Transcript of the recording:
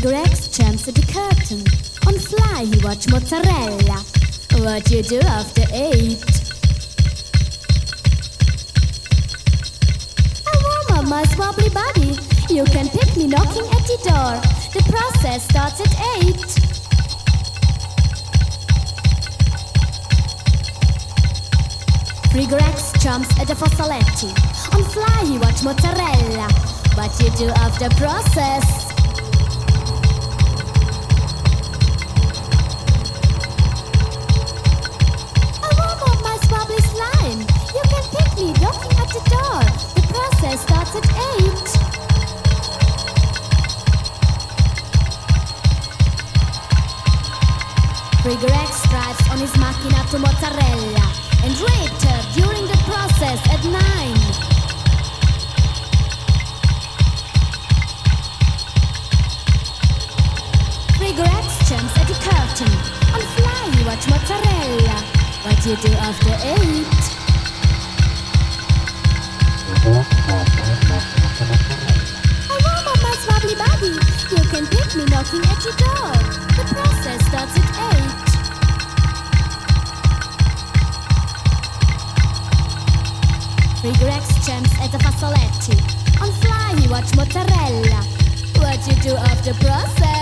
Rex jumps at the curtain. On fly he watch mozzarella. What you do after 8? I warm up my wobbly body. You can pick me knocking at the door. The process starts at 8. Rex jumps at the Fossoletti. On fly he watch mozzarella. What you do after process? Knocking at the door. The process starts at 8. Rex drives on his macchinato mozzarella and raped her during the process at 9. Rex jumps at the curtain. On fly you watch mozzarella. What you do after 8? I warm up my wobbly body. You can pick me knocking at your door. The process starts at 8. Rex jumps at the Fossoletti. On fly he watch mozzarella. What you do after process?